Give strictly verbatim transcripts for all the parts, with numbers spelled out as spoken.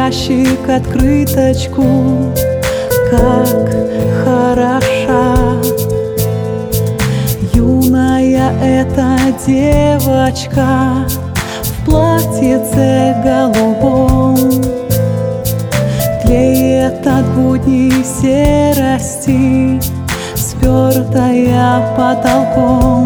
ящик открыточку, как хороша юная эта девочка в платьице голубом. Тлеет от будней серости, спертая потолком.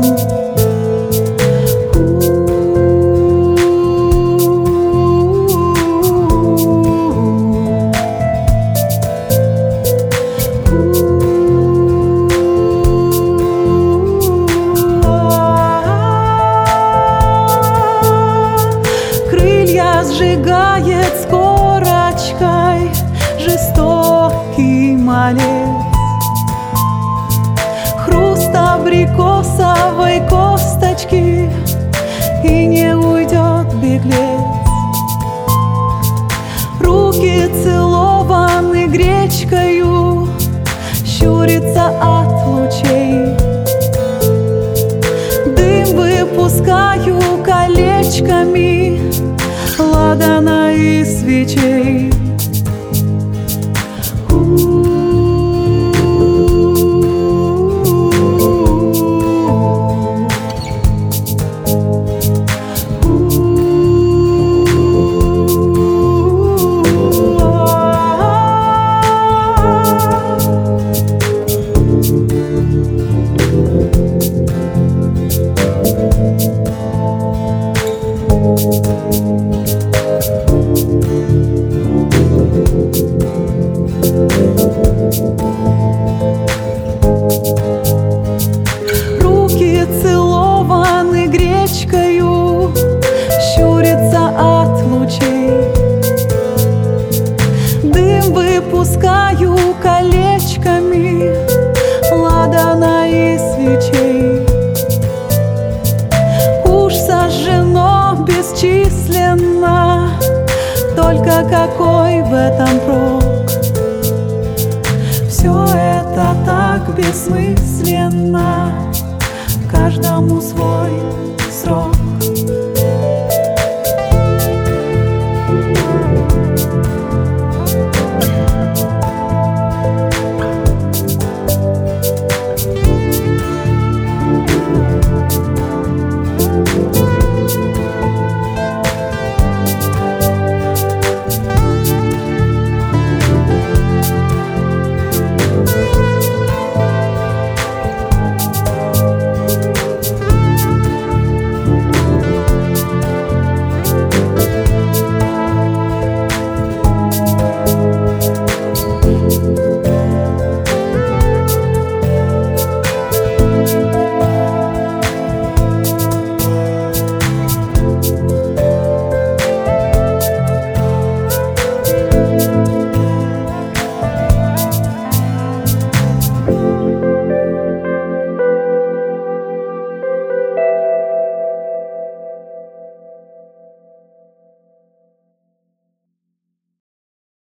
Сжигает с корочкой жестокий малец. Хруст абрикосовой косточки, и не уйдет беглец. Руки целованы гречкою, щурится от лучей. Дым выпускаю колечками ладана и свечей. Руки целованы гречкою, щурится от лучей. Дым выпускаю колечками ладана и свечей. Уж сожжено бесчисленно, только какой в этом прок? Все это так бессмысленно, каждому свой срок.